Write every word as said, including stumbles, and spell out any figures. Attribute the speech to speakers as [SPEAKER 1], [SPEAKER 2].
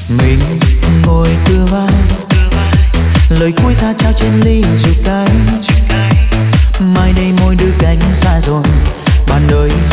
[SPEAKER 1] Mình ngồi tựa vai, lời cuối ta trao trên ly rượu cay. Mai đây môi đưa cánh xa rồi, bạn ơi